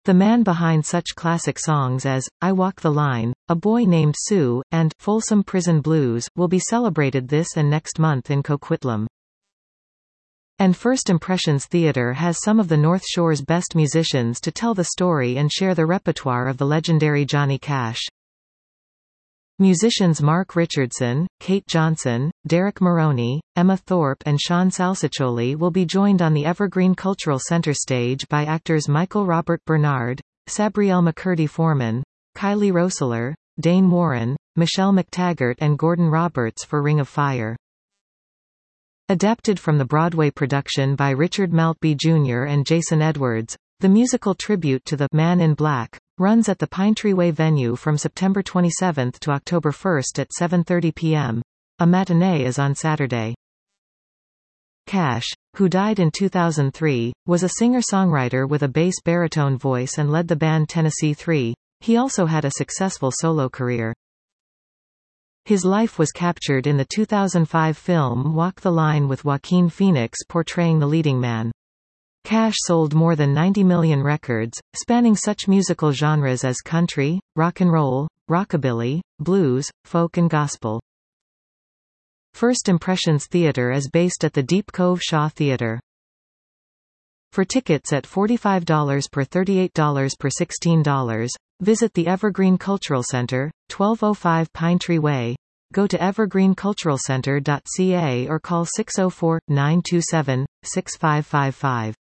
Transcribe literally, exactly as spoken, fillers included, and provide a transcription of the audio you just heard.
The man behind such classic songs as I Walk the Line, A Boy Named Sue, and Folsom Prison Blues will be celebrated this and next month in Coquitlam. And First Impressions Theatre has some of the North Shore's best musicians to tell the story and share the repertoire of the legendary Johnny Cash. Musicians Mark Richardson, Kate Johnson, Derek Maroney, Emma Thorpe and Sean Salsiccioli will be joined on the Evergreen Cultural Center stage by actors Michael Robert Bernard, Sabrielle McCurdy Foreman, Kylie Roessler, Dane Warren, Michelle McTaggart and Gordon Roberts for Ring of Fire. Adapted from the Broadway production by Richard Maltby Junior and Jason Edwards, the musical tribute to the Man in Black runs at the Pinetree Way venue from September twenty-seventh to October first at seven thirty p m A matinee is on Saturday. Cash, who died in two thousand three, was a singer-songwriter with a bass-baritone voice and led the band Tennessee Three. He also had a successful solo career. His life was captured in the two thousand five film Walk the Line with Joaquin Phoenix portraying the leading man. Cash sold more than ninety million records, spanning such musical genres as country, rock and roll, rockabilly, blues, folk and gospel. First Impressions Theatre is based at the Deep Cove Shaw Theatre. For tickets at forty-five dollars per thirty-eight dollars per sixteen dollars, visit the Evergreen Cultural Center, twelve oh five Pinetree Way. Go to evergreen cultural center dot c a or call six oh four, nine two seven, six five five five.